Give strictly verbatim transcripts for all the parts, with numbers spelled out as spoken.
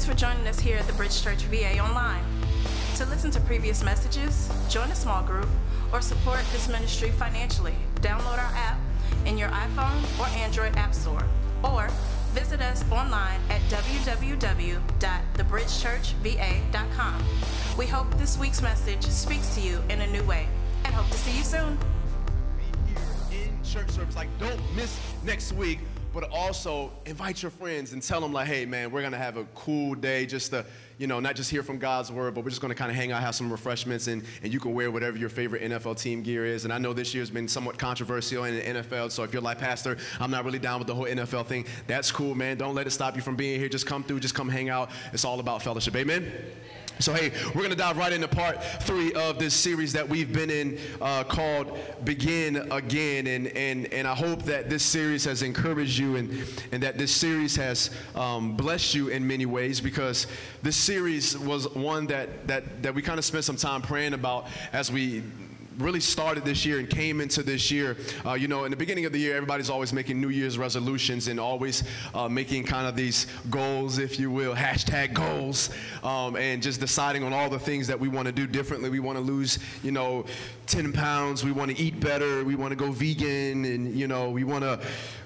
Thanks for joining us here at the Bridge Church V A Online. To listen to previous messages, join a small group, or support this ministry financially, download our app in your iPhone or Android app store, or visit us online at w w w dot the bridge church v a dot com. We hope this week's message speaks to you in a new way, and hope to see you soon. Be here in church service. Like, don't miss next week, but also invite your friends and tell them, like, hey, man, we're going to have a cool day just to, you know, not just hear from God's word, but we're just going to kind of hang out, have some refreshments, and, and you can wear whatever your favorite N F L team gear is. And I know this year's been somewhat controversial in the N F L, so if you're like, Pastor, I'm not really down with the whole N F L thing, that's cool, man. Don't let it stop you from being here. Just come through, just come hang out. It's all about fellowship. Amen? So, hey, we're going to dive right into part three of this series that we've been in uh, called Begin Again. And, and, and I hope that this series has encouraged you and, and that this series has um, blessed you in many ways, because this series was one that, that, that we kind of spent some time praying about as we really started this year and came into this year. Uh, you know, in the beginning of the year, everybody's always making New Year's resolutions and always uh, making kind of these goals, if you will, hashtag goals, um, and just deciding on all the things that we want to do differently. We want to lose, you know, ten pounds. We want to eat better. We want to go vegan, and, you know, we want to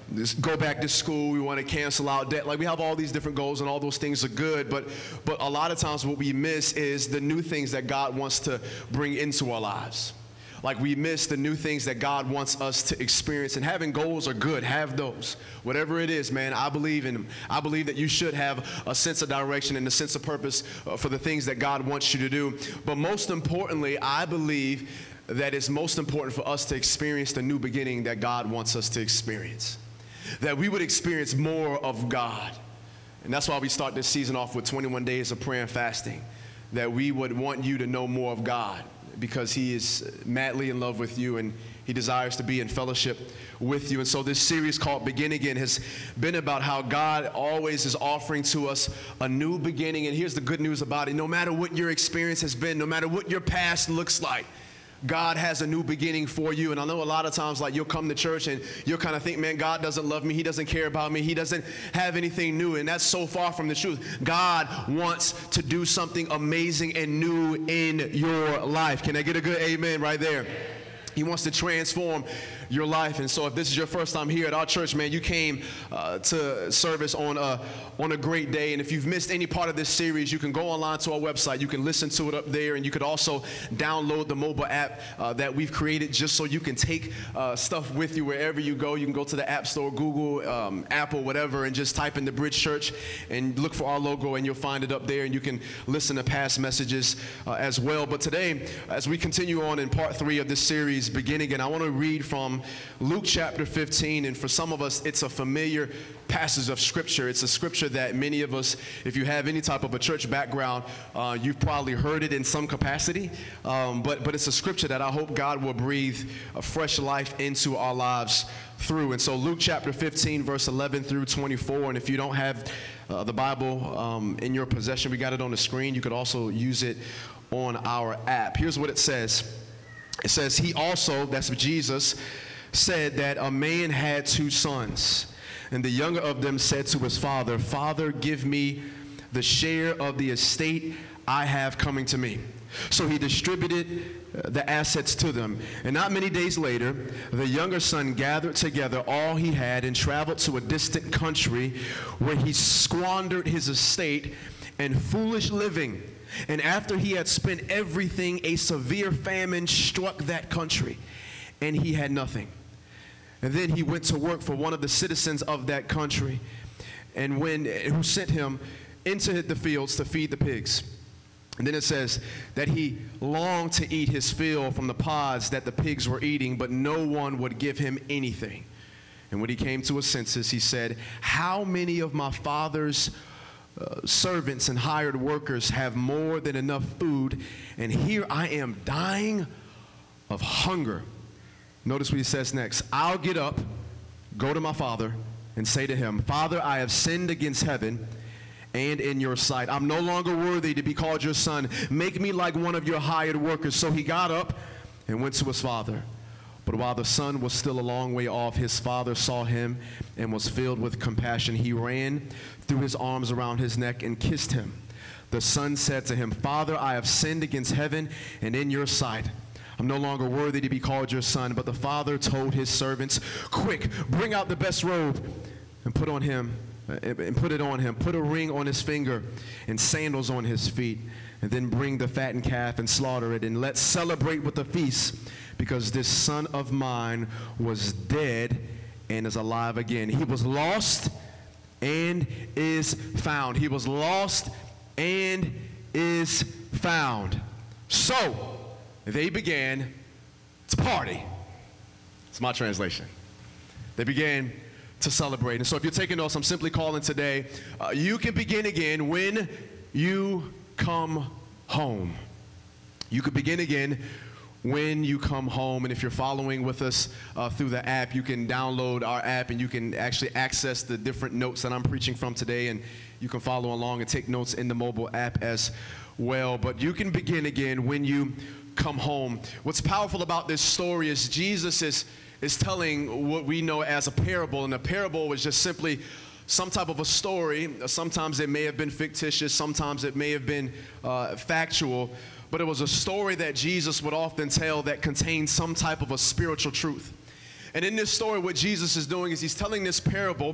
go back to school. We want to cancel out debt. Like, we have all these different goals, and all those things are good, but but a lot of times what we miss is the new things that God wants to bring into our lives. Like, we miss the new things that God wants us to experience. And having goals are good. Have those. Whatever it is, man, I believe in them. I believe that you should have a sense of direction and a sense of purpose uh, for the things that God wants you to do. But most importantly, I believe that it's most important for us to experience the new beginning that God wants us to experience. That we would experience more of God. And that's why we start this season off with twenty-one days of prayer and fasting. That we would want you to know more of God, because he is madly in love with you and he desires to be in fellowship with you. And so this series called Begin Again has been about how God always is offering to us a new beginning. And here's the good news about it. No matter what your experience has been, no matter what your past looks like, God has a new beginning for you. And I know a lot of times, like, you'll come to church and you'll kind of think, man, God doesn't love me. He doesn't care about me. He doesn't have anything new. And that's so far from the truth. God wants to do something amazing and new in your life. Can I get a good amen right there? He wants to transform your life. And so if this is your first time here at our church, man, you came uh, to service on a, on a great day. And if you've missed any part of this series, you can go online to our website. You can listen to it up there, and you could also download the mobile app uh, that we've created just so you can take uh, stuff with you wherever you go. You can go to the App Store, Google, um, Apple, whatever, and just type in the Bridge Church and look for our logo, and you'll find it up there, and you can listen to past messages uh, as well. But today, as we continue on in part three of this series, Begin Again, I want to read from Luke chapter fifteen, and for some of us, it's a familiar passage of scripture. It's a scripture that many of us, if you have any type of a church background, uh, you've probably heard it in some capacity, um, but, but it's a scripture that I hope God will breathe a fresh life into our lives through. And so Luke chapter fifteen, verse eleven through twenty-four, and if you don't have uh, the Bible um, in your possession, we got it on the screen. You could also use it on our app. Here's what it says. It says, he also, that's Jesus, said that a man had two sons, and the younger of them said to his father, Father, give me the share of the estate I have coming to me. So he distributed the assets to them. And not many days later, the younger son gathered together all he had and traveled to a distant country, where he squandered his estate in foolish living. And after he had spent everything, a severe famine struck that country, and he had nothing. And then he went to work for one of the citizens of that country, and when who sent him into the fields to feed the pigs. And then it says that he longed to eat his fill from the pods that the pigs were eating, but no one would give him anything. And when he came to his senses, he said, how many of my father's Uh, servants and hired workers have more than enough food, and here I am dying of hunger. Notice what he says next. I'll get up, go to my father, and say to him, Father, I have sinned against heaven and in your sight. I'm no longer worthy to be called your son. Make me like one of your hired workers. So he got up and went to his father. But while the son was still a long way off, his father saw him and was filled with compassion. He ran, threw his arms around his neck, and kissed him. The son said to him, Father, I have sinned against heaven and in your sight. I'm no longer worthy to be called your son. But the father told his servants, quick, bring out the best robe and put on him, and put it on him. Put a ring on his finger and sandals on his feet. And then bring the fattened calf and slaughter it. And let's celebrate with a feast, because this son of mine was dead and is alive again. He was lost and is found. He was lost and is found. So they began to party. It's my translation. They began to celebrate. And so if you're taking notes, I'm simply calling today, uh, you can begin again when you come home. You could begin again when you come home. And if you're following with us uh, through the app, you can download our app and you can actually access the different notes that I'm preaching from today, and you can follow along and take notes in the mobile app as well. But you can begin again when you come home. What's powerful about this story is Jesus is, is telling what we know as a parable, and a parable was just simply some type of a story. Sometimes it may have been fictitious, sometimes it may have been uh, factual, but it was a story that Jesus would often tell that contained some type of a spiritual truth. And in this story, what Jesus is doing is he's telling this parable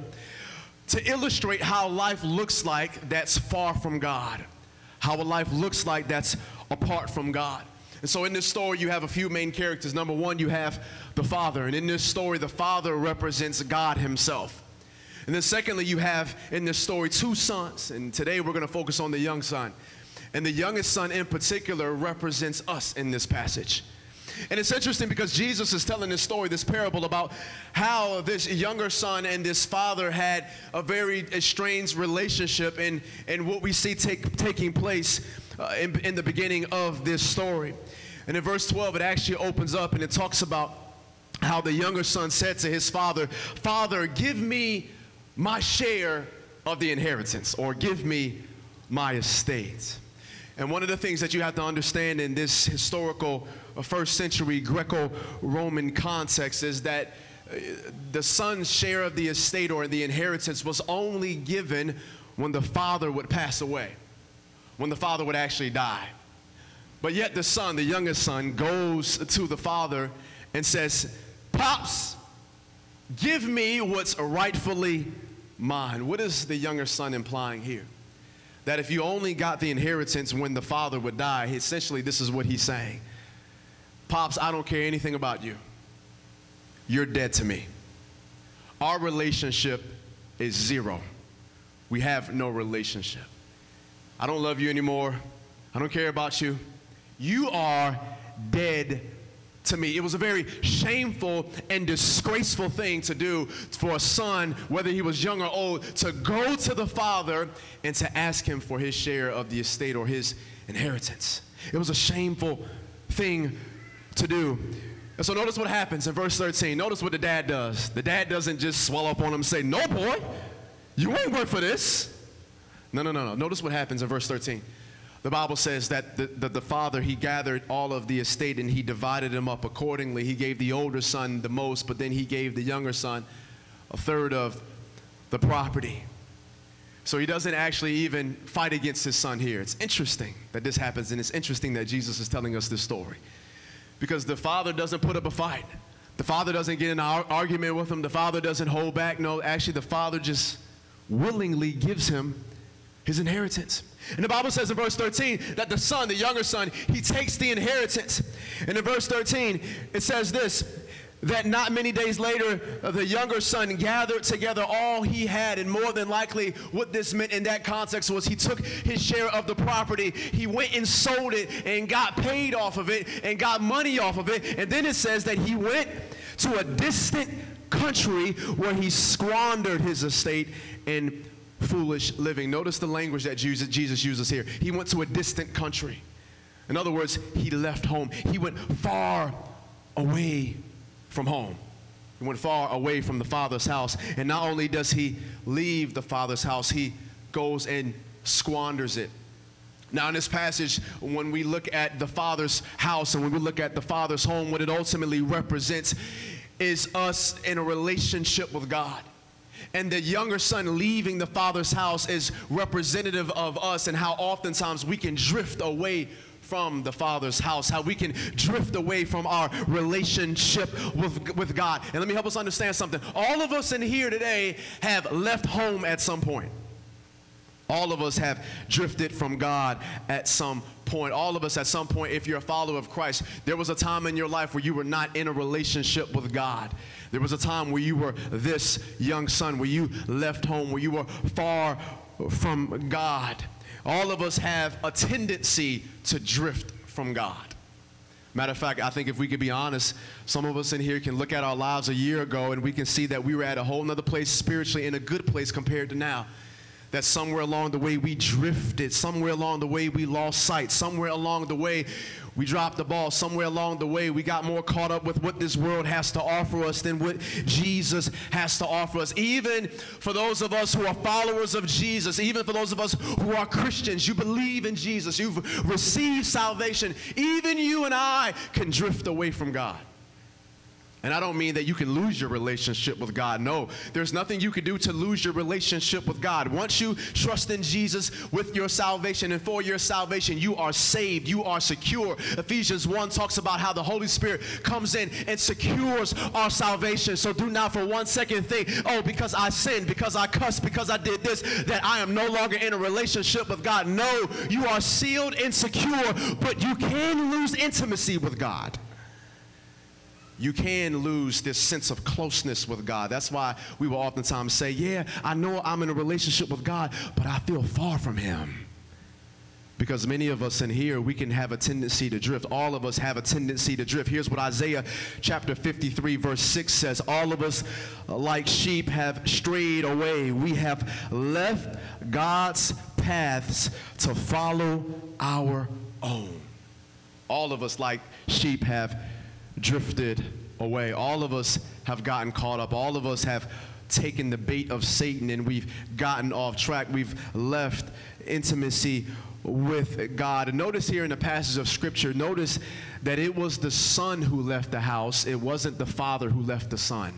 to illustrate how life looks like that's far from God, how a life looks like that's apart from God. And so in this story, you have a few main characters. Number one, you have the Father. And in this story, the Father represents God himself. And then secondly, you have in this story two sons. And today we're going to focus on the young son. And the youngest son in particular represents us in this passage. And it's interesting because Jesus is telling this story, this parable, about how this younger son and this father had a very estranged relationship, and, and what we see take, taking place uh, in, in the beginning of this story. And in verse twelve, it actually opens up and it talks about how the younger son said to his father, Father, give me my share of the inheritance, or give me my estate. And one of the things that you have to understand in this historical uh, first century Greco-Roman context is that uh, the son's share of the estate or the inheritance was only given when the father would pass away, when the father would actually die. But yet the son, the youngest son, goes to the father and says, Pops, give me what's rightfully mine. What is the younger son implying here? That if you only got the inheritance when the father would die, essentially this is what he's saying. Pops, I don't care anything about you. You're dead to me. Our relationship is zero. We have no relationship. I don't love you anymore. I don't care about you. You are dead to me. It was a very shameful and disgraceful thing to do for a son, whether he was young or old, to go to the father and to ask him for his share of the estate or his inheritance. It was a shameful thing to do. And so notice what happens in verse thirteen. Notice what the dad does. The dad doesn't just swell up on him and say, no, boy, you ain't work for this. No, no, no, no. Notice what happens in verse thirteen. The Bible says that the, the, the father, he gathered all of the estate and he divided them up accordingly. He gave the older son the most, but then he gave the younger son a third of the property. So he doesn't actually even fight against his son here. It's interesting that this happens, and it's interesting that Jesus is telling us this story, because the father doesn't put up a fight. The father doesn't get in an argument with him. The father doesn't hold back. No, actually the father just willingly gives him his inheritance. And the Bible says in verse thirteen that the son, the younger son, he takes the inheritance. And in verse thirteen, it says this, that not many days later, the younger son gathered together all he had. And more than likely, what this meant in that context was he took his share of the property, he went and sold it and got paid off of it and got money off of it. And then it says that he went to a distant country where he squandered his estate in foolish living. Notice the language that Jesus, Jesus uses here. He went to a distant country. In other words, he left home. He went far away from home. He went far away from the father's house. And not only does he leave the father's house, he goes and squanders it. Now, in this passage, when we look at the Father's house and when we look at the Father's home, what it ultimately represents is us in a relationship with God. And the younger son leaving the Father's house is representative of us and how oftentimes we can drift away from the Father's house, how we can drift away from our relationship with, with God. And let me help us understand something. All of us in here today have left home at some point. All of us have drifted from God at some point. All of us at some point, if you're a follower of Christ, there was a time in your life where you were not in a relationship with God. There was a time where you were this young son, where you left home, where you were far from God. All of us have a tendency to drift from God. Matter of fact, I think if we could be honest, some of us in here can look at our lives a year ago and we can see that we were at a whole nother place spiritually, in a good place compared to now. That somewhere along the way we drifted, somewhere along the way we lost sight, somewhere along the way we dropped the ball, somewhere along the way we got more caught up with what this world has to offer us than what Jesus has to offer us. Even for those of us who are followers of Jesus, even for those of us who are Christians, you believe in Jesus, you've received salvation, even you and I can drift away from God. And I don't mean that you can lose your relationship with God. No, there's nothing you can do to lose your relationship with God. Once you trust in Jesus with your salvation and for your salvation, you are saved. You are secure. Ephesians one talks about how the Holy Spirit comes in and secures our salvation. So do not for one second think, oh, because I sinned, because I cussed, because I did this, that I am no longer in a relationship with God. No, you are sealed and secure, but you can lose intimacy with God. You can lose this sense of closeness with God. That's why we will oftentimes say, yeah, I know I'm in a relationship with God, but I feel far from him. Because many of us in here, we can have a tendency to drift. All of us have a tendency to drift. Here's what Isaiah chapter fifty-three verse six says. All of us like sheep have strayed away. We have left God's paths to follow our own. All of us like sheep have drifted away. All of us have gotten caught up. All of us have taken the bait of Satan and we've gotten off track. We've left intimacy with God. And notice here in the passage of Scripture, notice that it was the son who left the house. It wasn't the father who left the son.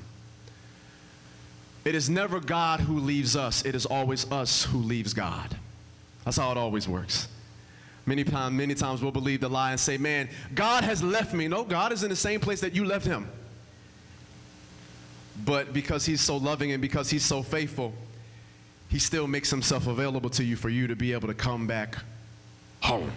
It is never God who leaves us. It is always us who leaves God. That's how it always works. Many times, many times we'll believe the lie and say, man, God has left me. No, God is in the same place that you left him. But because he's so loving and because he's so faithful, he still makes himself available to you for you to be able to come back home.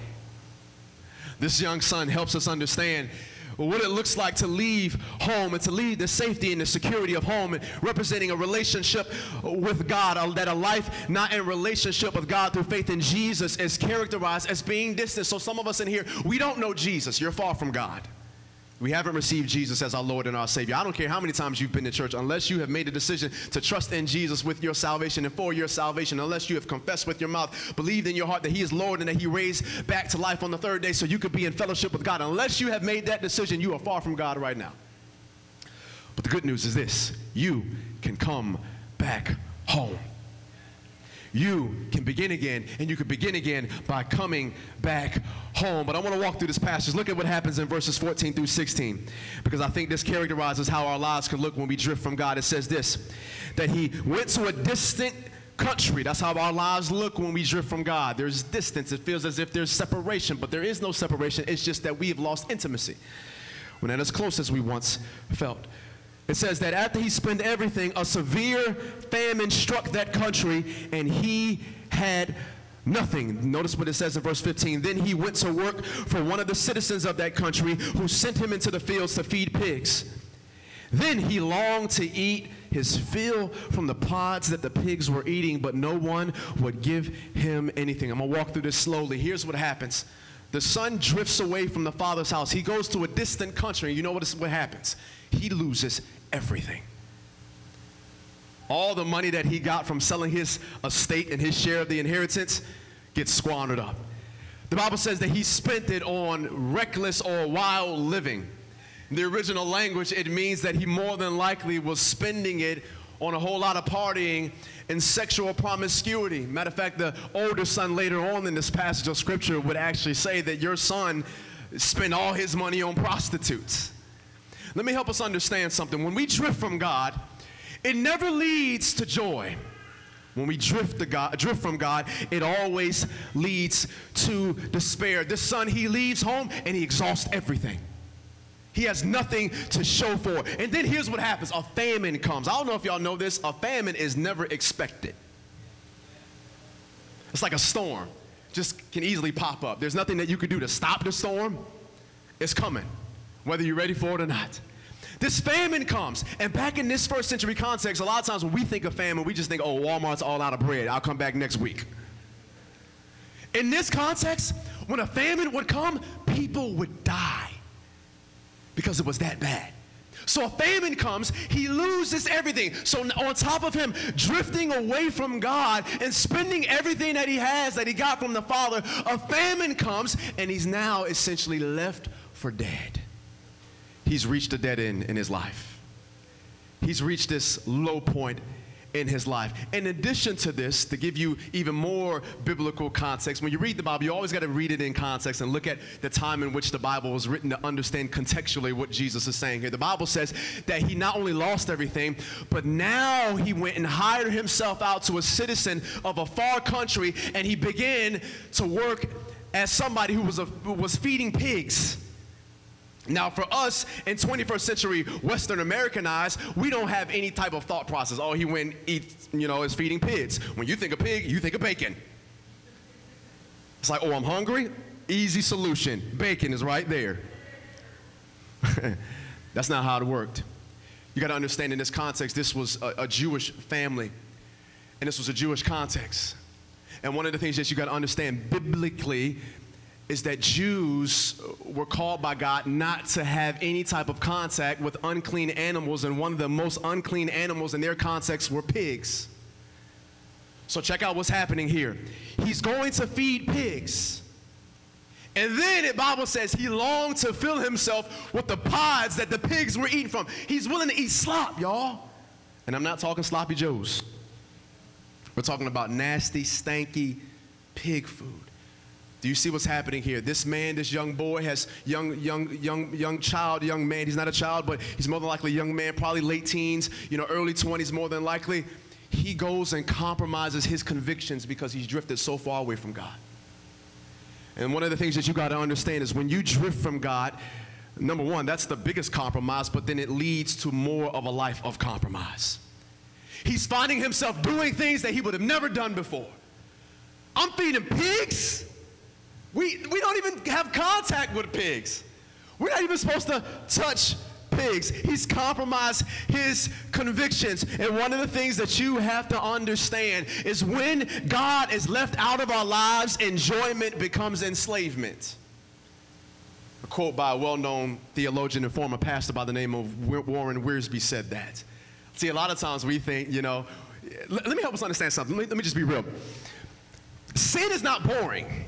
This young son helps us understand what it looks like to leave home and to leave the safety and the security of home, and representing a relationship with God, that a life not in relationship with God through faith in Jesus is characterized as being distant. So some of us in here, we don't know Jesus. You're far from God. We haven't received Jesus as our Lord and our Savior. I don't care how many times you've been to church, unless you have made a decision to trust in Jesus with your salvation and for your salvation, unless you have confessed with your mouth, believed in your heart that he is Lord and that he raised back to life on the third day so you could be in fellowship with God. Unless you have made that decision, you are far from God right now. But the good news is this: you can come back home. You can begin again, and you can begin again by coming back home. But I want to walk through this passage. Look at what happens in verses fourteen through sixteen, because I think this characterizes how our lives can look when we drift from God. It says this, that he went to a distant country. That's how our lives look when we drift from God. There's distance. It feels as if there's separation, but there is no separation. It's just that we have lost intimacy. We're not as close as we once felt. It says that after he spent everything, a severe famine struck that country, and he had nothing. Notice what it says in verse fifteen. Then he went to work for one of the citizens of that country, who sent him into the fields to feed pigs. Then he longed to eat his fill from the pods that the pigs were eating, but no one would give him anything. I'm going to walk through this slowly. Here's what happens. The son drifts away from the father's house. He goes to a distant country. You know what, is, what happens? He loses everything. All the money that he got from selling his estate and his share of the inheritance gets squandered up. The Bible says that he spent it on reckless or wild living. In the original language, it means that he more than likely was spending it on a whole lot of partying and sexual promiscuity. Matter of fact, the older son later on in this passage of scripture would actually say that your son spent all his money on prostitutes. Let me help us understand something. When we drift from God, it never leads to joy. When we drift, to God, drift from God, it always leads to despair. This son, he leaves home and he exhausts everything. He has nothing to show for. And then here's what happens. A famine comes. I don't know if y'all know this. A famine is never expected. It's like a storm. Just can easily pop up. There's nothing that you could do to stop the storm. It's coming, whether you're ready for it or not. This famine comes. And back in this first century context, a lot of times when we think of famine, we just think, oh, Walmart's all out of bread. I'll come back next week. In this context, when a famine would come, people would die because it was that bad. So a famine comes, he loses everything. So on top of him drifting away from God and spending everything that he has that he got from the Father, a famine comes and he's now essentially left for dead. He's reached a dead end in his life. He's reached this low point in his life. In addition to this, to give you even more biblical context, when you read the Bible, you always got to read it in context and look at the time in which the Bible was written to understand contextually what Jesus is saying here. The Bible says that he not only lost everything, but now he went and hired himself out to a citizen of a far country, and he began to work as somebody who was, a, who was feeding pigs. Now, for us in twenty-first century Western American eyes, we don't have any type of thought process. Oh, he went and eats, you know, is feeding pigs. When you think of pig, you think of bacon. It's like, oh, I'm hungry? Easy solution. Bacon is right there. That's not how it worked. You got to understand in this context, this was a, a Jewish family, and this was a Jewish context. And one of the things that you got to understand biblically is that Jews were called by God not to have any type of contact with unclean animals, and one of the most unclean animals in their context were pigs. So check out what's happening here. He's going to feed pigs. And then the Bible says he longed to fill himself with the pods that the pigs were eating from. He's willing to eat slop, y'all. And I'm not talking sloppy joes. We're talking about nasty, stanky pig food. Do you see what's happening here? This man, this young boy has young, young, young, young child, young man. He's not a child, but he's more than likely a young man, probably late teens, you know, early twenties more than likely. He goes and compromises his convictions because he's drifted so far away from God. And one of the things that you got to understand is when you drift from God, number one, that's the biggest compromise, but then it leads to more of a life of compromise. He's finding himself doing things that he would have never done before. I'm feeding pigs. We, we don't even have contact with pigs. We're not even supposed to touch pigs. He's compromised his convictions. And one of the things that you have to understand is when God is left out of our lives, enjoyment becomes enslavement. A quote by a well-known theologian and former pastor by the name of Warren Wiersbe said that. See, a lot of times we think, you know, let, let me help us understand something. Let me, let me just be real. Sin is not boring.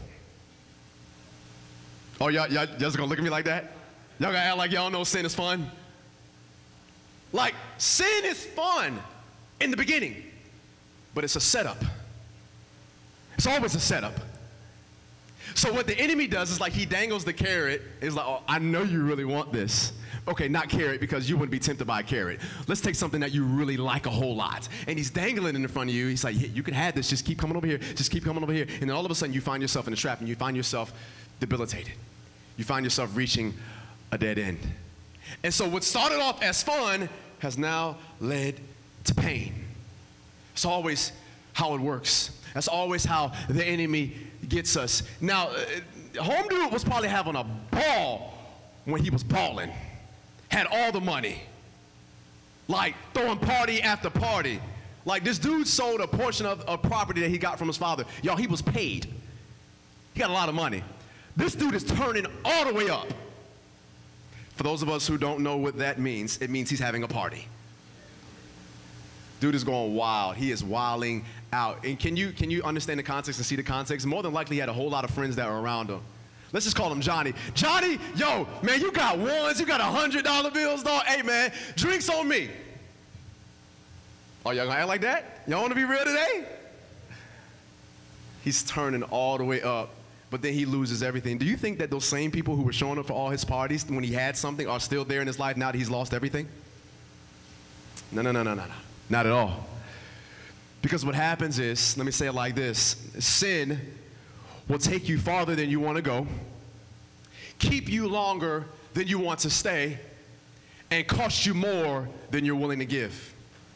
Oh, y'all, y'all just gonna look at me like that? Y'all gonna act like y'all know sin is fun? Like, sin is fun in the beginning, but it's a setup. It's always a setup. So what the enemy does is like he dangles the carrot. It's like, oh, I know you really want this. Okay, not carrot because you wouldn't be tempted by a carrot. Let's take something that you really like a whole lot. And he's dangling it in front of you. He's like, yeah, you can have this. Just keep coming over here. Just keep coming over here. And then all of a sudden you find yourself in a trap and you find yourself debilitated. You find yourself reaching a dead end. And so what started off as fun has now led to pain. It's always how it works. That's always how the enemy gets us. Now, home dude was probably having a ball when he was balling. Had all the money. Like throwing party after party. Like this dude sold a portion of a property that he got from his father. Y'all, he was paid. He got a lot of money. This dude is turning all the way up. For those of us who don't know what that means, it means he's having a party. Dude is going wild. He is wilding out. And can you, can you understand the context and see the context? More than likely he had a whole lot of friends that were around him. Let's just call him Johnny. Johnny, yo, man, you got ones, you got one hundred dollar bills, dog. Hey, man, drinks on me. Oh, y'all gonna act like that? Y'all wanna be real today? He's turning all the way up, but then he loses everything. Do you think that those same people who were showing up for all his parties when he had something are still there in his life now that he's lost everything? No, no, no, no, no, no. Not at all. Because what happens is, let me say it like this, sin will take you farther than you want to go, keep you longer than you want to stay, and cost you more than you're willing to give.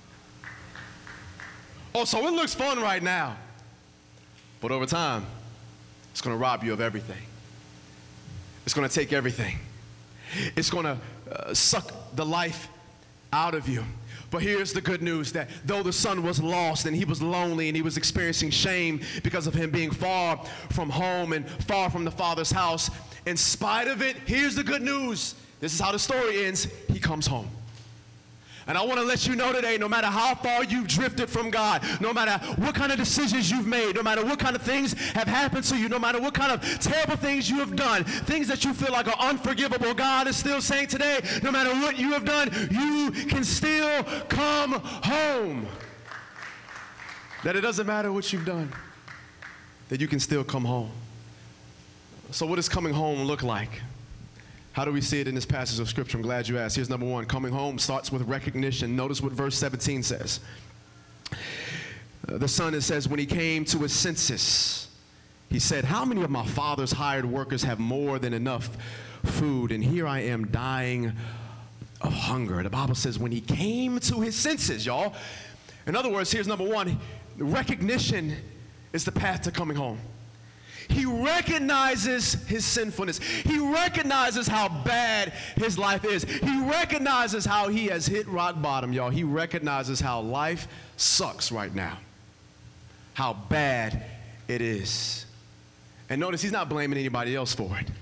Oh, so it looks fun right now, but over time, it's going to rob you of everything. It's going to take everything. It's going to uh, suck the life out of you. But here's the good news, that though the son was lost and he was lonely and he was experiencing shame because of him being far from home and far from the Father's house, in spite of it, here's the good news. This is how the story ends. He comes home. And I want to let you know today, no matter how far you've drifted from God, no matter what kind of decisions you've made, no matter what kind of things have happened to you, no matter what kind of terrible things you have done, things that you feel like are unforgivable, God is still saying today, no matter what you have done, you can still come home. That it doesn't matter what you've done, that you can still come home. So what does coming home look like? How do we see it in this passage of Scripture? I'm glad you asked. Here's number one. Coming home starts with recognition. Notice what verse seventeen says. Uh, the son, it says, when he came to his senses, he said, how many of my father's hired workers have more than enough food? And here I am dying of hunger. The Bible says when he came to his senses, y'all. In other words, here's number one. Recognition is the path to coming home. He recognizes his sinfulness. He recognizes how bad his life is. He recognizes how he has hit rock bottom, y'all. He recognizes how life sucks right now, how bad it is. And notice he's not blaming anybody else for it.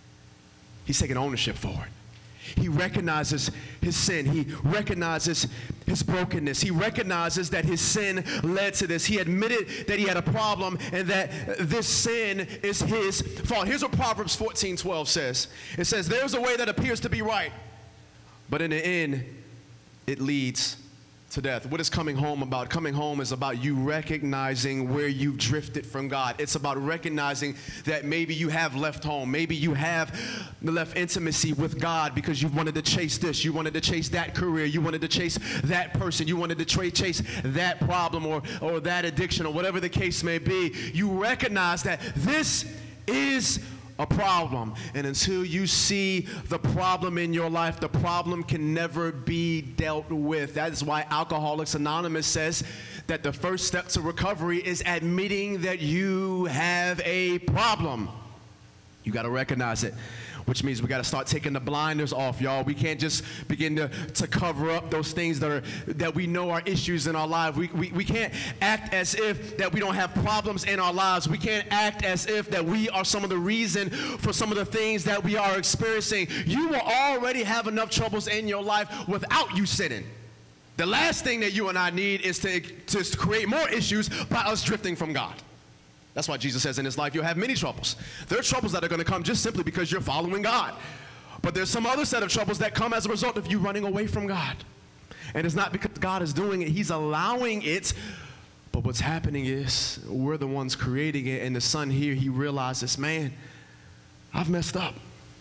He's taking ownership for it. He recognizes his sin. He recognizes his brokenness. He recognizes that his sin led to this. He admitted that he had a problem and that this sin is his fault. Here's what Proverbs fourteen twelve says. It says, there's a way that appears to be right, but in the end, it leads to death. What is coming home about? Coming home is about you recognizing where you've drifted from God. It's about recognizing that maybe you have left home. Maybe you have left intimacy with God because you wanted to chase this. You wanted to chase that career. You wanted to chase that person. You wanted to tra- chase that problem or, or that addiction or whatever the case may be. You recognize that this is a problem. And until you see the problem in your life, the problem can never be dealt with. That is why Alcoholics Anonymous says that the first step to recovery is admitting that you have a problem. You got to recognize it, which means we got to start taking the blinders off, y'all. We can't just begin to, to cover up those things that are that we know are issues in our life. We, we, we can't act as if that we don't have problems in our lives. We can't act as if that we are some of the reason for some of the things that we are experiencing. You will already have enough troubles in your life without you sinning. The last thing that you and I need is to, to create more issues by us drifting from God. That's why Jesus says in his life you'll have many troubles. There are troubles that are going to come just simply because you're following God. But there's some other set of troubles that come as a result of you running away from God. And it's not because God is doing it. He's allowing it. But what's happening is we're the ones creating it. And the son here, he realizes, man, I've messed up.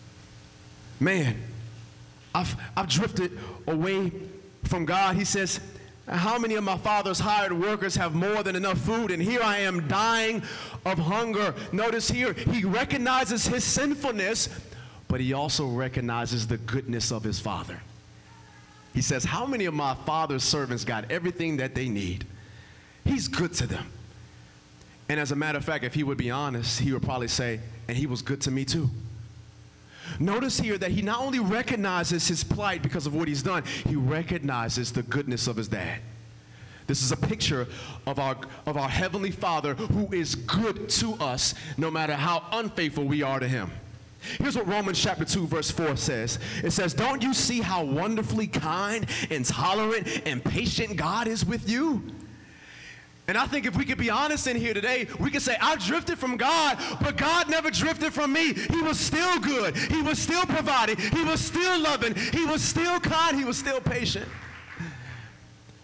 Man, I've, I've drifted away from God. He says, how many of my father's hired workers have more than enough food? And here I am dying of hunger. Notice here, he recognizes his sinfulness, but he also recognizes the goodness of his father. He says, how many of my father's servants got everything that they need? He's good to them. And as a matter of fact, if he would be honest, he would probably say, and he was good to me too. Notice here that he not only recognizes his plight because of what he's done, he recognizes the goodness of his dad. This is a picture of our, of our Heavenly Father who is good to us no matter how unfaithful we are to him. Here's what Romans chapter two verse four says. It says, don't you see how wonderfully kind and tolerant and patient God is with you? And I think if we could be honest in here today, we could say, I drifted from God, but God never drifted from me. He was still good. He was still providing. He was still loving. He was still kind. He was still patient.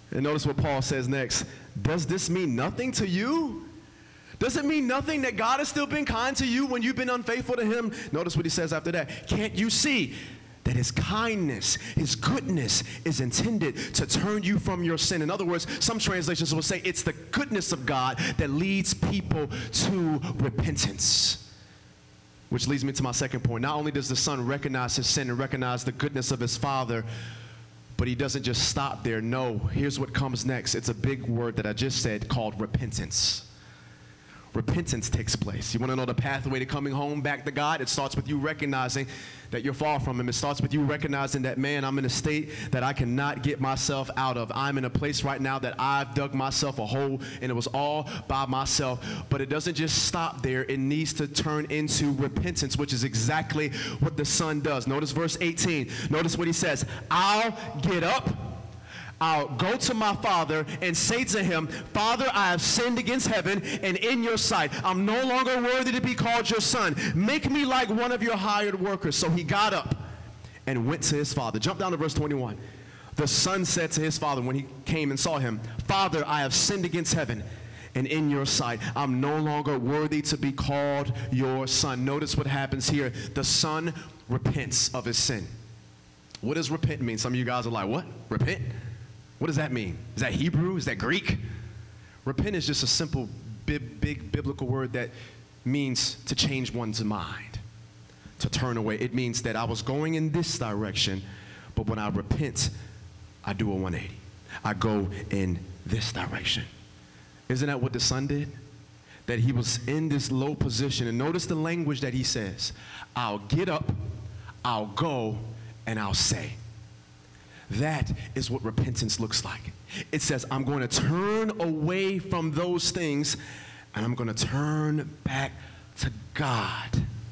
And notice what Paul says next. Does this mean nothing to you? Does it mean nothing that God has still been kind to you when you've been unfaithful to him? Notice what he says after that. Can't you see that his kindness, his goodness is intended to turn you from your sin? In other words, some translations will say it's the goodness of God that leads people to repentance. Which leads me to my second point. Not only does the son recognize his sin and recognize the goodness of his father, but he doesn't just stop there. No, here's what comes next. It's a big word that I just said called repentance. Repentance takes place. You want to know the pathway to coming home back to God? It starts with you recognizing that you're far from him. It starts with you recognizing that, man, I'm in a state that I cannot get myself out of. I'm in a place right now that I've dug myself a hole, and it was all by myself. But it doesn't just stop there. It needs to turn into repentance, which is exactly what the son does. Notice verse eighteen. Notice what he says. I'll get up. I'll go to my father and say to him, Father, I have sinned against heaven and in your sight. I'm no longer worthy to be called your son. Make me like one of your hired workers. So he got up and went to his father. Jump down to verse twenty-one. The son said to his father when he came and saw him, Father, I have sinned against heaven and in your sight. I'm no longer worthy to be called your son. Notice what happens here. The son repents of his sin. What does repent mean? Some of you guys are like, what? Repent? What does that mean? Is that Hebrew? Is that Greek? Repent is just a simple, big, big biblical word that means to change one's mind, to turn away. It means that I was going in this direction, but when I repent, I do a one eighty. I go in this direction. Isn't that what the son did? That he was in this low position. And notice the language that he says. I'll get up, I'll go, and I'll say. That is what repentance looks like. It says, I'm going to turn away from those things, and I'm going to turn back to God.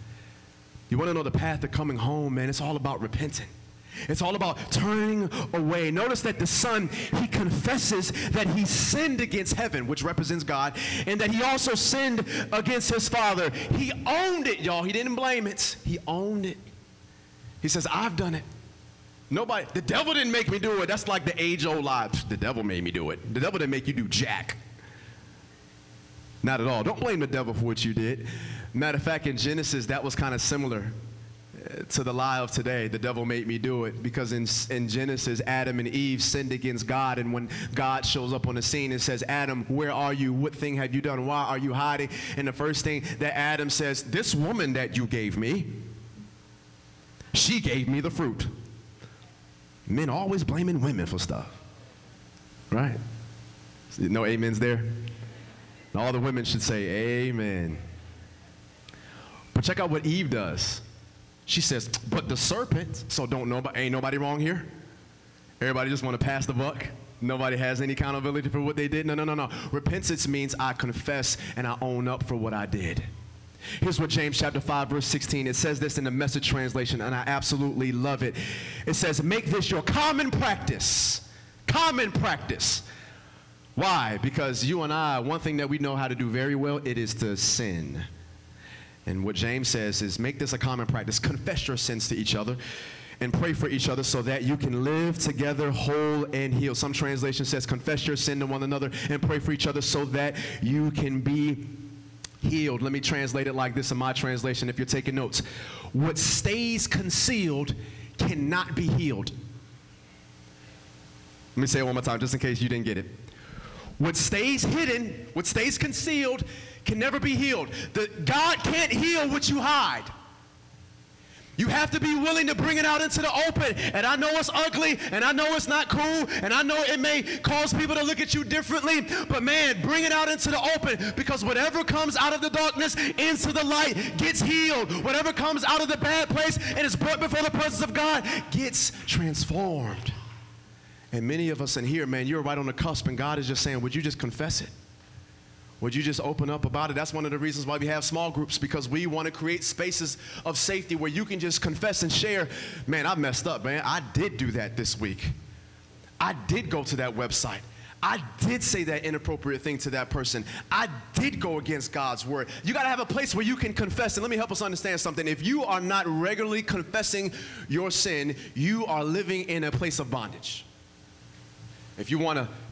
You want to know the path to coming home, man? It's all about repenting. It's all about turning away. Notice that the son, he confesses that he sinned against heaven, which represents God, and that he also sinned against his father. He owned it, y'all. He didn't blame it. He owned it. He says, I've done it. Nobody, the devil didn't make me do it. That's like the age-old lie. The devil made me do it. The devil didn't make you do jack. Not at all. Don't blame the devil for what you did. Matter of fact, in Genesis, that was kind of similar to the lie of today. The devil made me do it. Because in, in Genesis, Adam and Eve sinned against God. And when God shows up on the scene and says, Adam, where are you? What thing have you done? Why are you hiding? And the first thing that Adam says, this woman that you gave me, she gave me the fruit. Men always blaming women for stuff, right? No amens there? All the women should say amen. But check out what Eve does. She says, but the serpent, so don't know, ain't nobody wrong here? Everybody just want to pass the buck? Nobody has any accountability for what they did? No, no, no, no. Repentance means I confess and I own up for what I did. Here's what James chapter five verse sixteen, it says this in the Message translation, and I absolutely love it. It says, make this your common practice. Common practice. Why? Because you and I, one thing that we know how to do very well, it is to sin. And what James says is make this a common practice. Confess your sins to each other and pray for each other so that you can live together whole and healed. Some translation says confess your sin to one another and pray for each other so that you can be healed. Let me translate it like this in my translation if you're taking notes. What stays concealed cannot be healed. Let me say it one more time just in case you didn't get it. What stays hidden, what stays concealed can never be healed. The, God can't heal what you hide. You have to be willing to bring it out into the open. And I know it's ugly, and I know it's not cool, and I know it may cause people to look at you differently, but man, bring it out into the open, because whatever comes out of the darkness into the light gets healed. Whatever comes out of the bad place and is brought before the presence of God gets transformed. And many of us in here, man, you're right on the cusp, and God is just saying, would you just confess it? Would you just open up about it? That's one of the reasons why we have small groups, because we want to create spaces of safety where you can just confess and share. Man, I messed up, man. I did do that this week. I did go to that website. I did say that inappropriate thing to that person. I did go against God's word. You got to have a place where you can confess. And let me help us understand something. If you are not regularly confessing your sin, you are living in a place of bondage. If you want to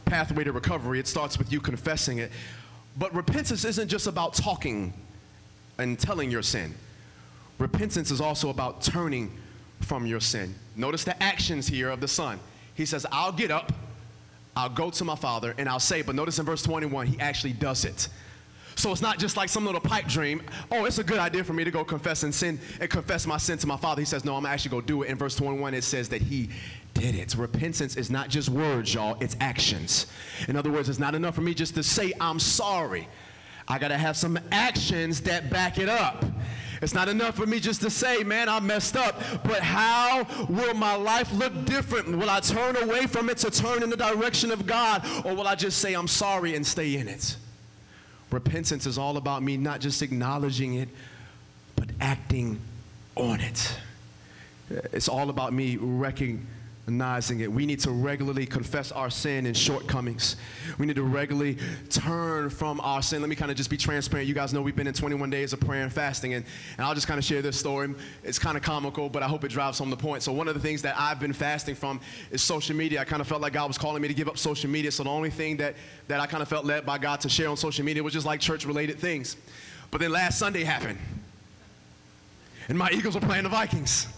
pathway to recovery. It starts with you confessing it. But repentance isn't just about talking and telling your sin. Repentance is also about turning from your sin. Notice the actions here of the son. He says, I'll get up, I'll go to my father, and I'll say, but notice in verse twenty-one, he actually does it. So it's not just like some little pipe dream. Oh, it's a good idea for me to go confess and sin and confess my sin to my father. He says, no, I'm actually going to do it. In verse twenty-one, it says that he did it. Repentance is not just words, y'all. It's actions. In other words, it's not enough for me just to say I'm sorry. I got to have some actions that back it up. It's not enough for me just to say, man, I messed up. But how will my life look different? Will I turn away from it to turn in the direction of God? Or will I just say I'm sorry and stay in it? Repentance is all about me not just acknowledging it, but acting on it. It's all about me recognizing it. We need to regularly confess our sin and shortcomings. We need to regularly turn from our sin. Let me kind of just be transparent. You guys know we've been in twenty-one days of prayer and fasting, and, and I'll just kind of share this story. It's kind of comical, but I hope it drives home the point. So one of the things that I've been fasting from is social media. I kind of felt like God was calling me to give up social media, so the only thing that, that I kind of felt led by God to share on social media was just like church-related things. But then last Sunday happened, and my Eagles were playing the Vikings.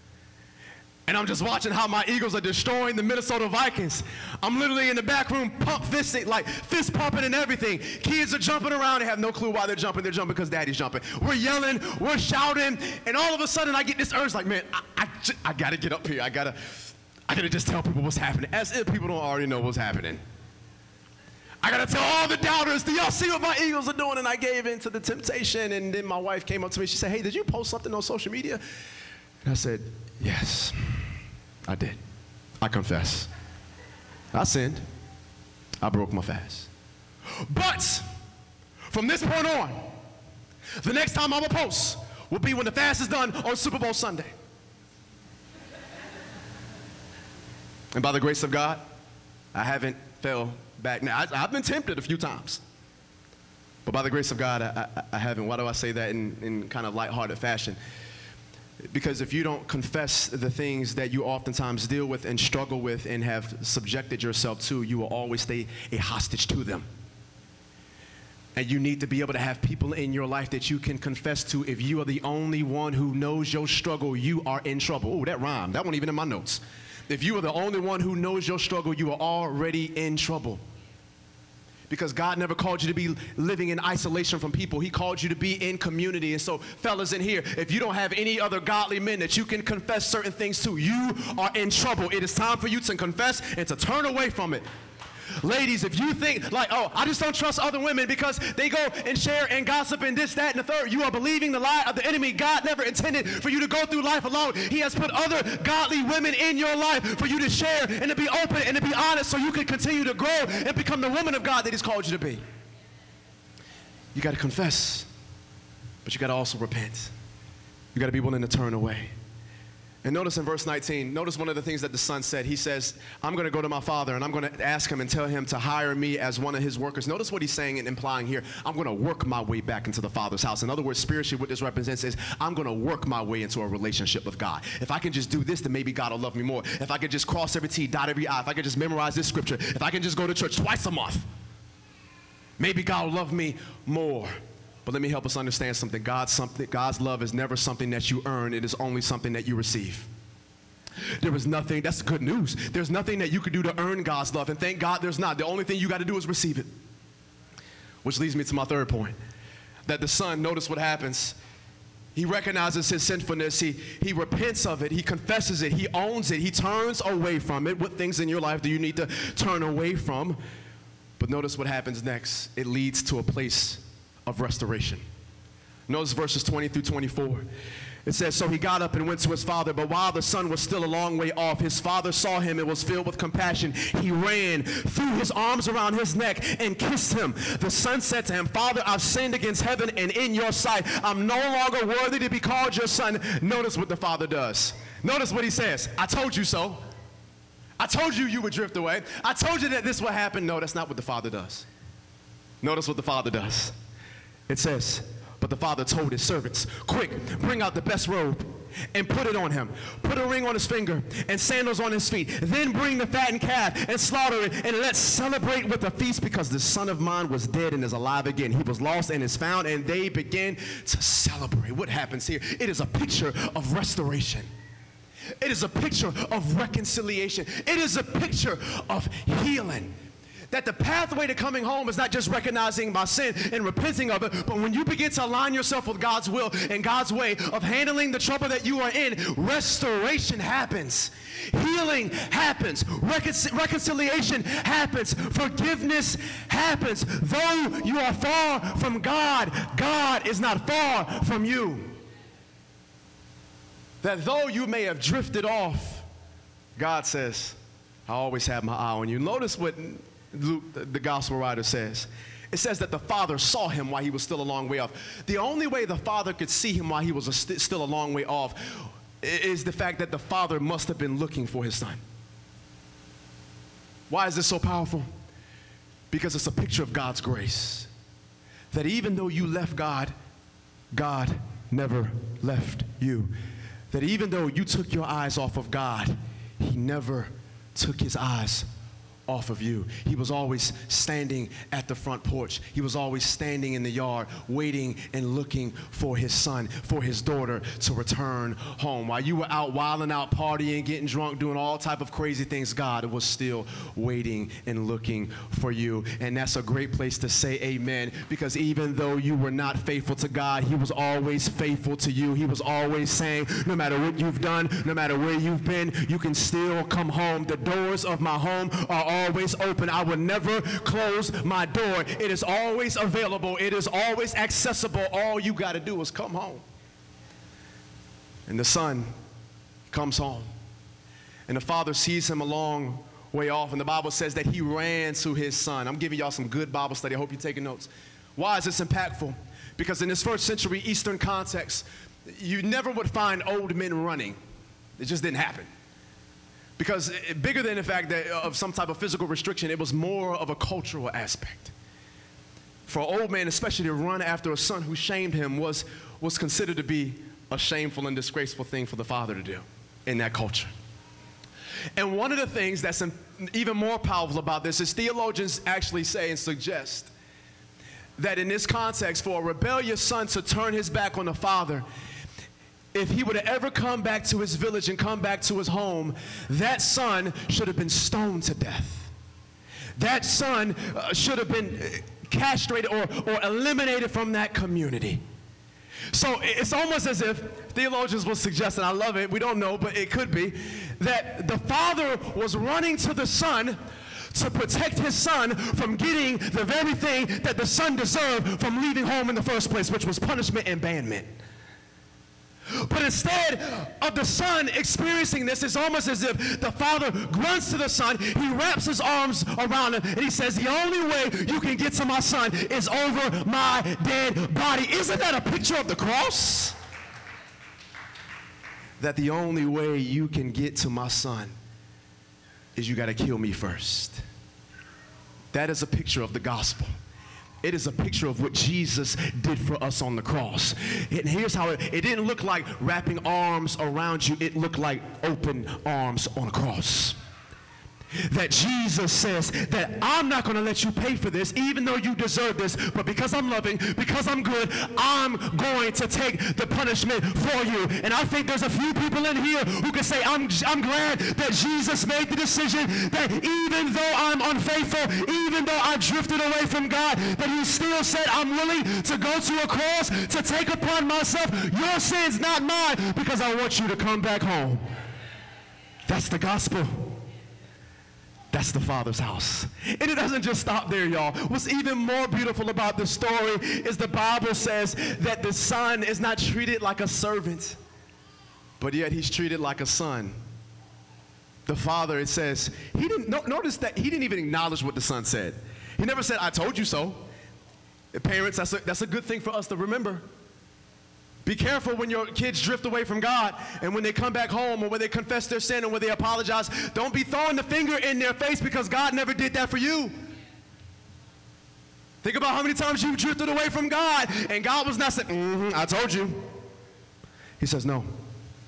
And I'm just watching how my Eagles are destroying the Minnesota Vikings. I'm literally in the back room pump fisting, like fist pumping and everything. Kids are jumping around. They have no clue why they're jumping. They're jumping because daddy's jumping. We're yelling, we're shouting, and all of a sudden I get this urge like, man, I, I, I gotta get up here. I gotta, I gotta just tell people what's happening, as if people don't already know what's happening. I gotta tell all the doubters, do y'all see what my Eagles are doing? And I gave in to the temptation, and then my wife came up to me. She said, hey, did you post something on social media? And I said, yes, I did. I confess. I sinned. I broke my fast. But from this point on, the next time I will post will be when the fast is done on Super Bowl Sunday. And by the grace of God, I haven't fell back. Now, I, I've been tempted a few times. But by the grace of God, I, I, I haven't. Why do I say that in, in kind of lighthearted fashion? Because if you don't confess the things that you oftentimes deal with and struggle with and have subjected yourself to, you will always stay a hostage to them. And you need to be able to have people in your life that you can confess to. If you are the only one who knows your struggle, you are in trouble. Oh, that rhymed. That wasn't even in my notes. If you are the only one who knows your struggle, you are already in trouble. Because God never called you to be living in isolation from people. He called you to be in community. And so, fellas in here, if you don't have any other godly men that you can confess certain things to, you are in trouble. It is time for you to confess and to turn away from it. Ladies, if you think like, oh, I just don't trust other women because they go and share and gossip and this, that, and the third, you are believing the lie of the enemy. God never intended for you to go through life alone. He has put other godly women in your life for you to share and to be open and to be honest so you can continue to grow and become the woman of God that He's called you to be. You got to confess, but you got to also repent. You got to be willing to turn away. And notice in verse nineteen, notice one of the things that the son said. He says, I'm going to go to my father and I'm going to ask him and tell him to hire me as one of his workers. Notice what he's saying and implying here. I'm going to work my way back into the Father's house. In other words, spiritually what this represents is I'm going to work my way into a relationship with God. If I can just do this, then maybe God will love me more. If I could just cross every T, dot every I, if I could just memorize this scripture, if I can just go to church twice a month, maybe God will love me more. But let me help us understand something. God's, something. God's love is never something that you earn. It is only something that you receive. There is nothing, that's good news. There's nothing that you could do to earn God's love. And thank God there's not. The only thing you got to do is receive it. Which leads me to my third point. That the son, notice what happens. He recognizes his sinfulness. He, he repents of it. He confesses it. He owns it. He turns away from it. What things in your life do you need to turn away from? But notice what happens next. It leads to a place of restoration. Notice verses twenty through twenty-four. It says, so he got up and went to his father, but while the son was still a long way off, his father saw him and was filled with compassion. He ran, threw his arms around his neck, and kissed him. The son said to him, Father, I've sinned against heaven and in your sight. I'm no longer worthy to be called your son. Notice what the father does. Notice what he says. I told you so. I told you you would drift away. I told you that this would happen. No, that's not what the father does. Notice what the father does. It says, but the father told his servants, quick, bring out the best robe and put it on him. Put a ring on his finger and sandals on his feet. Then bring the fattened calf and slaughter it, and let's celebrate with a feast, because the son of mine was dead and is alive again. He was lost and is found, and they begin to celebrate. What happens here? It is a picture of restoration. It is a picture of reconciliation. It is a picture of healing. That the pathway to coming home is not just recognizing my sin and repenting of it, but when you begin to align yourself with God's will and God's way of handling the trouble that you are in, restoration happens. Healing happens. Recon- reconciliation happens. Forgiveness happens. Though you are far from God, God is not far from you. That though you may have drifted off, God says, I always have my eye on you. Notice what Luke, the gospel writer, says. It says that the Father saw him while he was still a long way off. The only way the Father could see him while he was a st- still a long way off is the fact that the Father must have been looking for his son. Why is this so powerful? Because it's a picture of God's grace. That even though you left God, God never left you. That even though you took your eyes off of God, he never took his eyes off of you. He was always standing at the front porch. He was always standing in the yard, waiting and looking for his son, for his daughter to return home. While you were out wilding out, partying, getting drunk, doing all type of crazy things, God was still waiting and looking for you. And that's a great place to say amen, because even though you were not faithful to God, he was always faithful to you. He was always saying, no matter what you've done, no matter where you've been, you can still come home. The doors of my home are all always open. I will never close my door. It is always available. It is always accessible. All you got to do is come home. And the son comes home. And the father sees him a long way off. And the Bible says that he ran to his son. I'm giving y'all some good Bible study. I hope you're taking notes. Why is this impactful? Because in this first century Eastern context, you never would find old men running. It just didn't happen. Because it, bigger than the fact that of some type of physical restriction, it was more of a cultural aspect. For an old man, especially to run after a son who shamed him, was, was considered to be a shameful and disgraceful thing for the father to do in that culture. And one of the things that's even more powerful about this is theologians actually say and suggest that in this context, for a rebellious son to turn his back on the father, if he would have ever come back to his village and come back to his home, that son should have been stoned to death. That son uh, should have been castrated or, or eliminated from that community. So it's almost as if theologians will suggest, and I love it, we don't know, but it could be, that the father was running to the son to protect his son from getting the very thing that the son deserved from leaving home in the first place, which was punishment and banishment. But instead of the son experiencing this, it's almost as if the father runs to the son, he wraps his arms around him, and he says, the only way you can get to my son is over my dead body. Isn't that a picture of the cross? That the only way you can get to my son is you got to kill me first. That is a picture of the gospel. It is a picture of what Jesus did for us on the cross. And here's how it, it didn't look like wrapping arms around you. It looked like open arms on a cross. That Jesus says that I'm not going to let you pay for this, even though you deserve this, but because I'm loving, because I'm good, I'm going to take the punishment for you. And I think there's a few people in here who can say, I'm, I'm glad that Jesus made the decision that even though I'm unfaithful, even though I drifted away from God, that he still said, I'm willing to go to a cross to take upon myself your sins, not mine, because I want you to come back home. That's the gospel. That's the Father's house. And it doesn't just stop there, y'all. What's even more beautiful about this story is the Bible says that the son is not treated like a servant, but yet he's treated like a son. The father, it says, he didn't, no, notice that he didn't even acknowledge what the son said. He never said, I told you so. Parents, that's a, that's a good thing for us to remember. Be careful when your kids drift away from God, and when they come back home, or when they confess their sin, or when they apologize, don't be throwing the finger in their face because God never did that for you. Think about how many times you've drifted away from God, and God was not saying, mm-hmm, I told you. He says, no,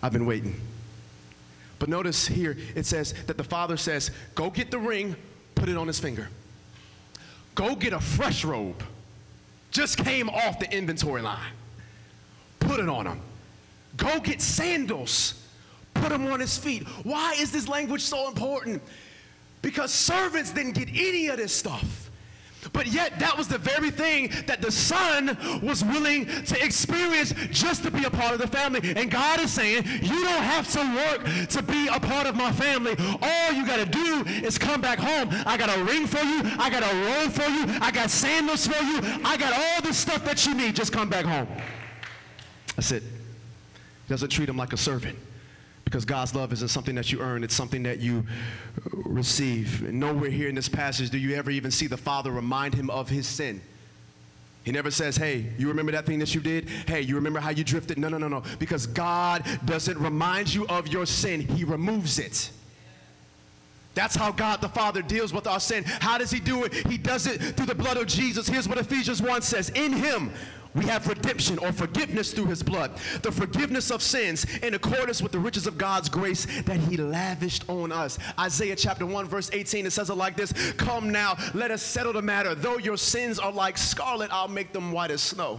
I've been waiting. But notice here, it says that the father says, go get the ring, put it on his finger. Go get a fresh robe. Just came off the inventory line. Put it on him. Go get sandals. Put them on his feet. Why is this language so important? Because servants didn't get any of this stuff. But yet that was the very thing that the son was willing to experience just to be a part of the family. And God is saying, you don't have to work to be a part of my family. All you got to do is come back home. I got a ring for you. I got a robe for you. I got sandals for you. I got all the stuff that you need. Just come back home. That's it. He doesn't treat him like a servant. Because God's love isn't something that you earn, it's something that you receive. And nowhere here in this passage do you ever even see the father remind him of his sin. He never says, hey, you remember that thing that you did? Hey, you remember how you drifted? No, no, no, no. Because God doesn't remind you of your sin, he removes it. That's how God the Father deals with our sin. How does he do it? He does it through the blood of Jesus. Here's what Ephesians one says. In him we have redemption or forgiveness through his blood. The forgiveness of sins in accordance with the riches of God's grace that he lavished on us. Isaiah chapter one verse eighteen, it says it like this. Come now, let us settle the matter. Though your sins are like scarlet, I'll make them white as snow.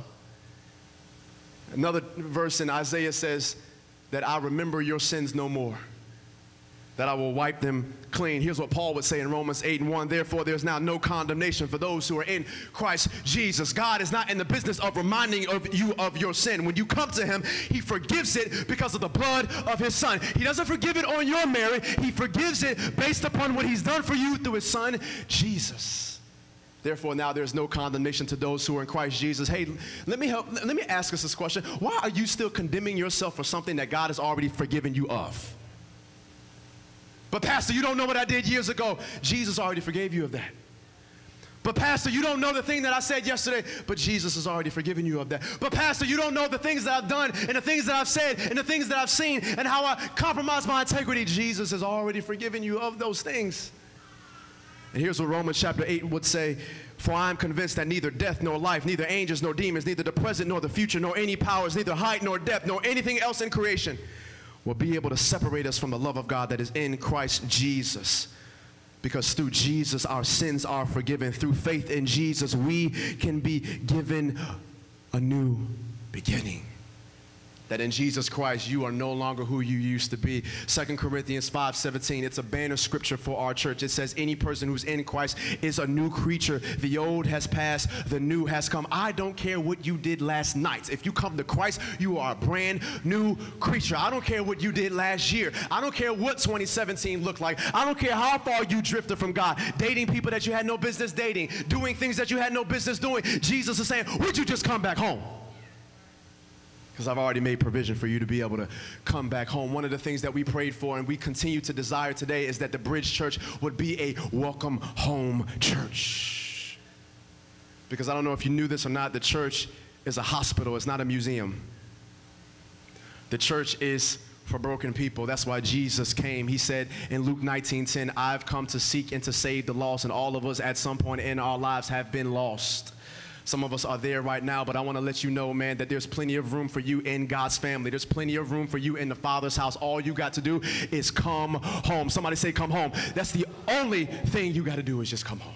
Another verse in Isaiah says that I remember your sins no more, that I will wipe them clean. Here's what Paul would say in Romans eight and one. Therefore, there's now no condemnation for those who are in Christ Jesus. God is not in the business of reminding of you of your sin. When you come to him, he forgives it because of the blood of his son. He doesn't forgive it on your merit. He forgives it based upon what he's done for you through his son, Jesus. Therefore, now there's no condemnation to those who are in Christ Jesus. Hey, let me help. Let me ask us this question. Why are you still condemning yourself for something that God has already forgiven you of? But pastor, you don't know what I did years ago. Jesus already forgave you of that. But pastor, you don't know the thing that I said yesterday, but Jesus has already forgiven you of that. But pastor, you don't know the things that I've done and the things that I've said and the things that I've seen and how I compromised my integrity. Jesus has already forgiven you of those things. And here's what Romans chapter eight would say. For I am convinced that neither death nor life, neither angels nor demons, neither the present nor the future, nor any powers, neither height nor depth, nor anything else in creation will be able to separate us from the love of God that is in Christ Jesus. Because through Jesus, our sins are forgiven. Through faith in Jesus, we can be given a new beginning. That in Jesus Christ, you are no longer who you used to be. Second Corinthians five seventeen, it's a banner scripture for our church. It says, any person who's in Christ is a new creature. The old has passed, the new has come. I don't care what you did last night. If you come to Christ, you are a brand new creature. I don't care what you did last year. I don't care what twenty seventeen looked like. I don't care how far you drifted from God, dating people that you had no business dating, doing things that you had no business doing. Jesus is saying, would you just come back home? Because I've already made provision for you to be able to come back home. One of the things that we prayed for and we continue to desire today is that the Bridge Church would be a welcome home church. Because I don't know if you knew this or not, the church is a hospital. It's not a museum. The church is for broken people. That's why Jesus came. He said in Luke nineteen ten, I've come to seek and to save the lost. And all of us at some point in our lives have been lost. Some of us are there right now, but I want to let you know, man, that there's plenty of room for you in God's family. There's plenty of room for you in the Father's house. All you got to do is come home. Somebody say, come home. That's the only thing you got to do is just come home.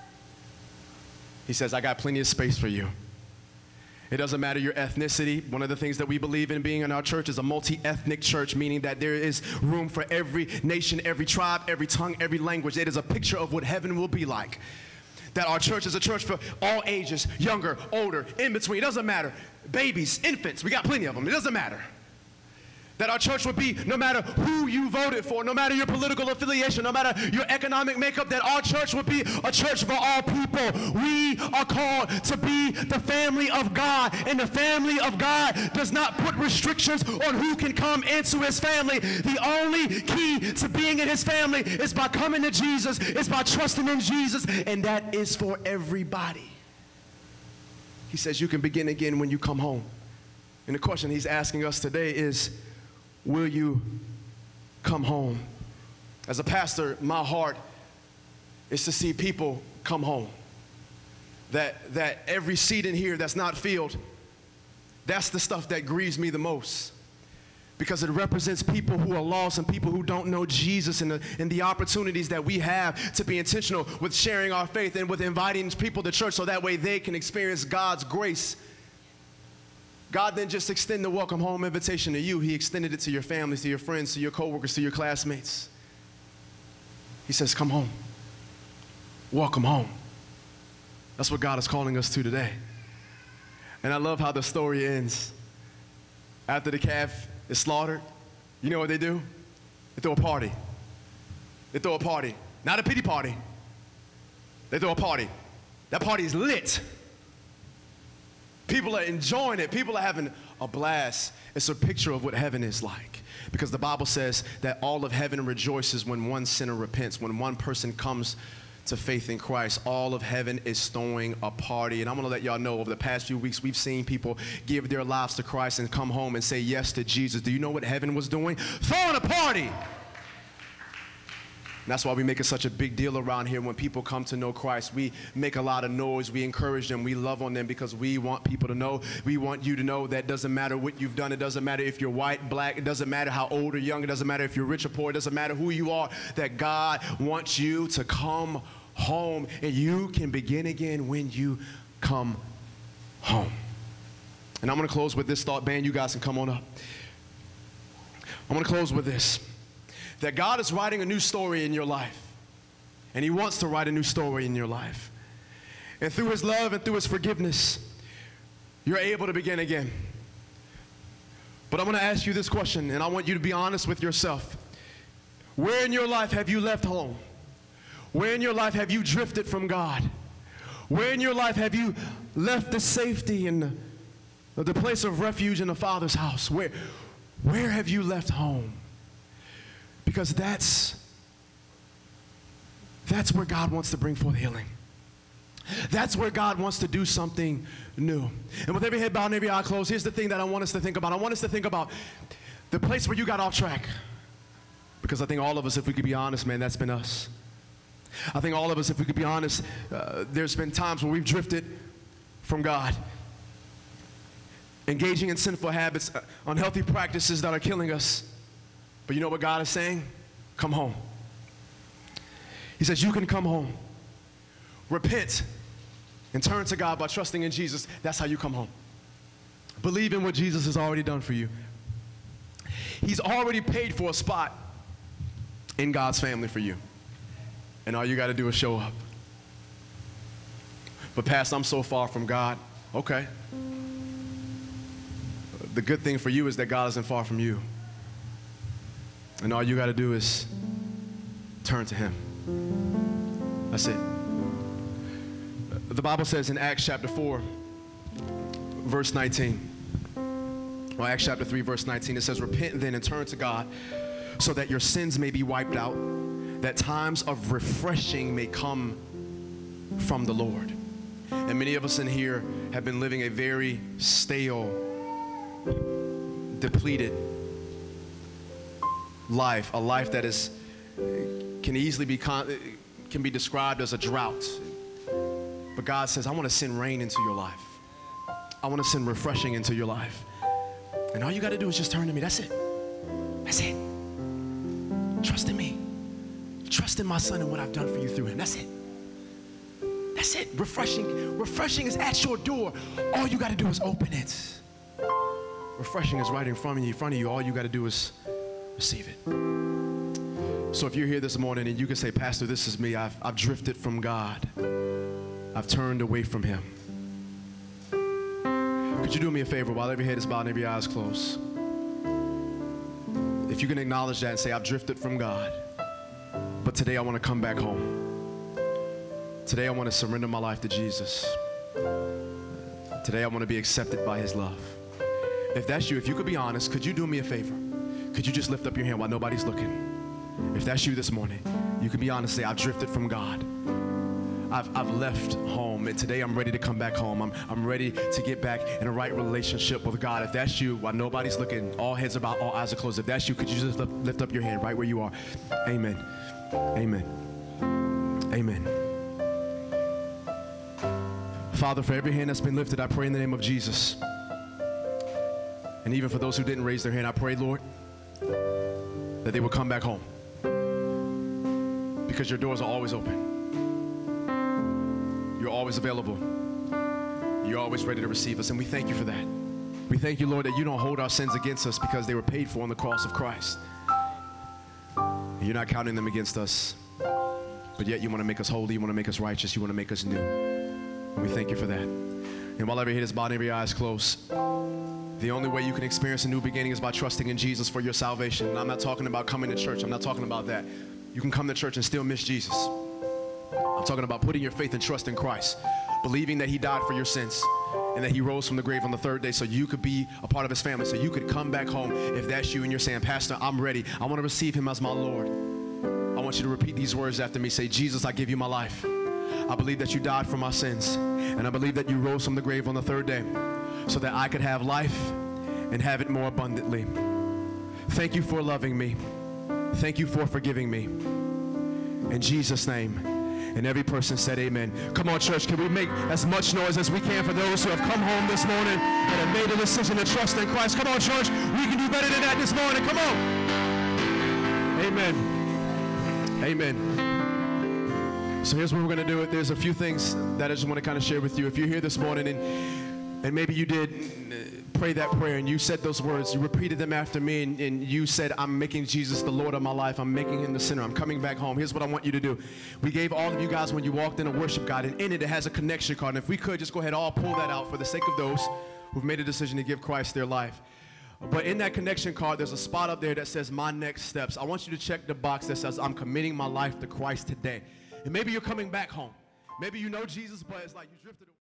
He says, I got plenty of space for you. It doesn't matter your ethnicity. One of the things that we believe in being in our church is a multi-ethnic church, meaning that there is room for every nation, every tribe, every tongue, every language. It is a picture of what heaven will be like. That our church is a church for all ages, younger, older, in between. It doesn't matter. Babies, infants, we got plenty of them. It doesn't matter. That our church would be, no matter who you voted for, no matter your political affiliation, no matter your economic makeup, that our church would be a church for all people. We are called to be the family of God, and the family of God does not put restrictions on who can come into his family. The only key to being in his family is by coming to Jesus, is by trusting in Jesus, and that is for everybody. He says you can begin again when you come home. And the question he's asking us today is, will you come home? As a pastor, my heart is to see people come home. That, that every seat in here that's not filled, that's the stuff that grieves me the most. because it represents people who are lost and people who don't know Jesus, and the, and the opportunities that we have to be intentional with sharing our faith and with inviting people to church so that way they can experience God's grace. God didn't just extend the welcome home invitation to you. He extended it to your families, to your friends, to your coworkers, to your classmates. He says, come home. Welcome home. That's what God is calling us to today. And I love how the story ends. After the calf is slaughtered, you know what they do? They throw a party. They throw a party. Not a pity party. They throw a party. That party is lit. People are enjoying it. People are having a blast. It's a picture of what heaven is like. Because the Bible says that all of heaven rejoices when one sinner repents, when one person comes to faith in Christ. All of heaven is throwing a party. And I'm going to let y'all know, over the past few weeks, we've seen people give their lives to Christ and come home and say yes to Jesus. Do you know what heaven was doing? Throwing a party. And that's why we make it such a big deal around here. When people come to know Christ, we make a lot of noise. We encourage them. We love on them because we want people to know. We want you to know that it doesn't matter what you've done. It doesn't matter if you're white, black. It doesn't matter how old or young. It doesn't matter if you're rich or poor. It doesn't matter who you are, that God wants you to come home, and you can begin again when you come home. And I'm going to close with this thought. Band, you guys can come on up. I'm going to close with this, that God is writing a new story in your life, and he wants to write a new story in your life. And through his love and through his forgiveness, you're able to begin again. But I'm going to ask you this question, and I want you to be honest with yourself. Where in your life have you left home? Where in your life have you drifted from God? Where in your life have you left the safety and the, the place of refuge in the Father's house? Where, where have you left home? Because that's, that's where God wants to bring forth healing. That's where God wants to do something new. And with every head bowed and every eye closed, here's the thing that I want us to think about. I want us to think about the place where you got off track. Because I think all of us, if we could be honest, man, that's been us. I think all of us, if we could be honest, uh, there's been times where we've drifted from God, engaging in sinful habits, uh, unhealthy practices that are killing us. But you know what God is saying? Come home. He says you can come home. Repent and turn to God by trusting in Jesus. That's how you come home. Believe in what Jesus has already done for you. He's already paid for a spot in God's family for you. And all you got to do is show up. But Pastor, I'm so far from God. Okay. The good thing for you is that God isn't far from you. And all you got to do is turn to him. That's it. The Bible says in Acts chapter four, verse nineteen, or Acts chapter three, verse nineteen, it says, repent then and turn to God so that your sins may be wiped out, that times of refreshing may come from the Lord. And many of us in here have been living a very stale, depleted life, a life that is can easily be can be described as a drought. But God says, I want to send rain into your life. I want to send refreshing into your life. And all you got to do is just turn to me. That's it. That's it. Trust in me. Trust in my son and what I've done for you through him. That's it. That's it. Refreshing. Refreshing is at your door. All you got to do is open it. Refreshing is right in front of you. In front of you. All you got to do is receive it. So if you're here this morning and you can say, Pastor, this is me. I've, I've drifted from God. I've turned away from him. Could you do me a favor while every head is bowed and every eye is closed? If you can acknowledge that and say, I've drifted from God, but today I want to come back home. Today I want to surrender my life to Jesus. Today I want to be accepted by his love. If that's you, if you could be honest, could you do me a favor? Could you just lift up your hand while nobody's looking? If that's you this morning, you can be honest and say, I've drifted from God. I've, I've left home, and today I'm ready to come back home. I'm, I'm ready to get back in a right relationship with God. If that's you, while nobody's looking, all heads are bowed, all eyes are closed. If that's you, could you just lift, lift up your hand right where you are? Amen. Amen. Amen. Father, for every hand that's been lifted, I pray in the name of Jesus And even for those who didn't raise their hand, I pray, Lord, that they will come back home. Because your doors are always open. You're always available. You're always ready to receive us, and we thank you for that. We thank you, Lord, that you don't hold our sins against us because they were paid for on the cross of Christ. You're not counting them against us, but yet you want to make us holy, you want to make us righteous, you want to make us new. And we thank you for that. And while every head is bowed, every eye is closed, the only way you can experience a new beginning is by trusting in Jesus for your salvation. And I'm not talking about coming to church. I'm not talking about that. You can come to church and still miss Jesus. I'm talking about putting your faith and trust in Christ, believing that he died for your sins and that he rose from the grave on the third day so you could be a part of his family, so you could come back home if that's you and you're saying, Pastor, I'm ready. I want to receive him as my Lord. I want you to repeat these words after me. Say, Jesus, I give you my life. I believe that you died for my sins, and I believe that you rose from the grave on the third day so that I could have life and have it more abundantly. Thank you for loving me. Thank you for forgiving me. In Jesus' name. And every person said amen. Come on, church, can we make as much noise as we can for those who have come home this morning and have made a decision to trust in Christ? Come on, church, we can do better than that this morning. Come on. Amen. Amen. So here's what we're going to do. There's a few things that I just want to kind of share with you. If you're here this morning and, and maybe you did pray that prayer and you said those words, you repeated them after me, and, and you said, I'm making Jesus the Lord of my life. I'm making him the center. I'm coming back home. Here's what I want you to do. We gave all of you guys when you walked in a worship guide, and in it, it has a connection card. And if we could, just go ahead, all pull that out for the sake of those who've made a decision to give Christ their life. But in that connection card, there's a spot up there that says my next steps. I want you to check the box that says I'm committing my life to Christ today. And maybe you're coming back home. Maybe you know Jesus, but it's like you drifted away.